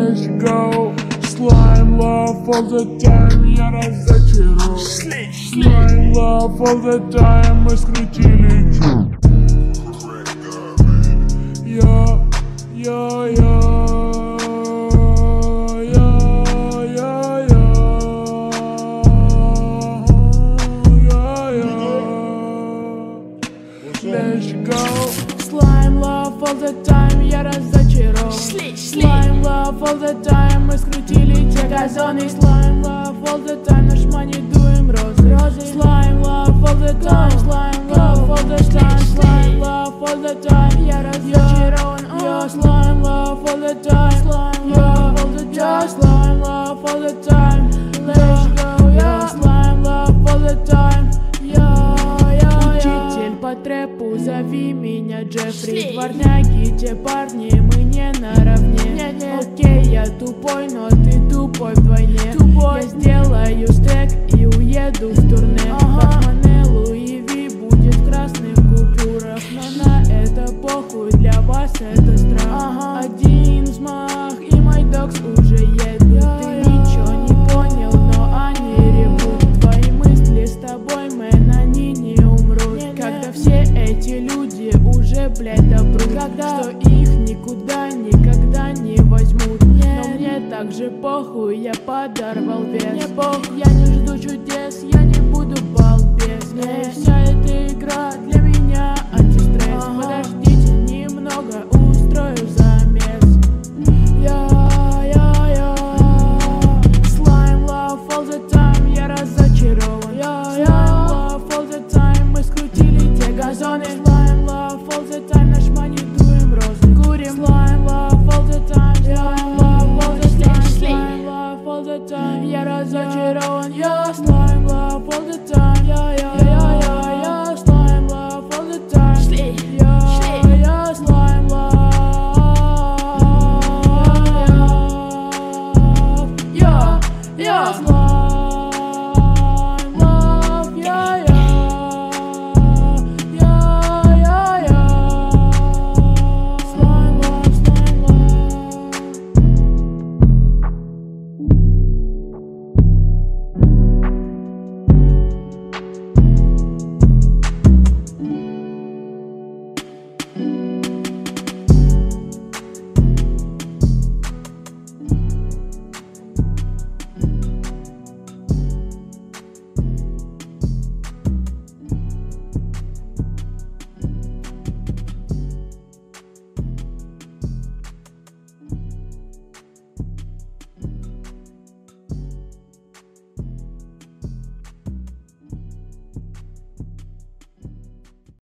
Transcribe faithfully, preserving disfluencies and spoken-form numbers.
Let's go. Slime love all the time, я разочарован. Slime love all the time, мы скрутили чу. Я, я, я, я, я, я, я, я. Let's go. Slime love all the time, я разочарован. Slime love all the time, мы скрутили те газоны. Slime love all the time, наш мани дуем розы. Slime love all the time, slime love all the time, slime love all the time, я разочарован. Я slime love all the time, slime love all the time, slime love all the time. Let's go, я slime love all the time. Учитель по трэпу, зови меня Джеффри. Дворняги, те парни, мы не наравне. Окей, я тупой, но ты тупой вдвойне. Я сделаю стэк и уеду в турне. Портмоне Луи Ви будет в красных купюрах, но на это похуй, для вас это страх. Один взмах и мой докс уже едут. Ты ничего не понял, но они ревут. Твои мысли с тобой, мэн, они не умрут. Когда все эти люди уже, блядь, допрут, когда что их никуда никогда не возьмут. Но мне так же похуй, я подорвал вес. Мне похуй, я не жду чудес.